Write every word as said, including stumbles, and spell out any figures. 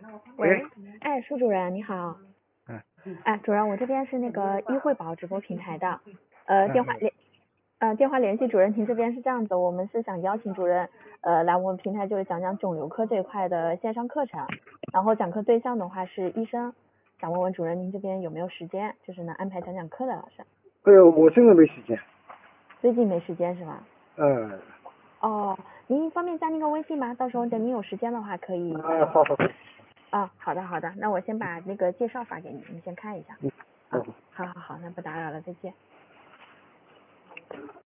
喂， 哎，苏主任你好。 嗯哎，主任，我这边是那个医惠宝直播平台的，呃，电话嗯联，呃，电话联系主任，您这边是这样子，我们是想邀请主任，呃，来我们平台就是讲讲肿瘤科这一块的线上课程，然后讲课对象的话是医生，想问问主任您这边有没有时间，就是能安排讲讲课的老师？ 哎呦，我现在没时间。 最近没时间是吧？ 嗯， 哦，您方便加那个微信吗？到时候等您有时间的话可以。 啊，好好好。 啊，好的好的，那我先把那个介绍发给你，你先看一下。 嗯， 啊， 好。 好好好，那不打扰了，再见。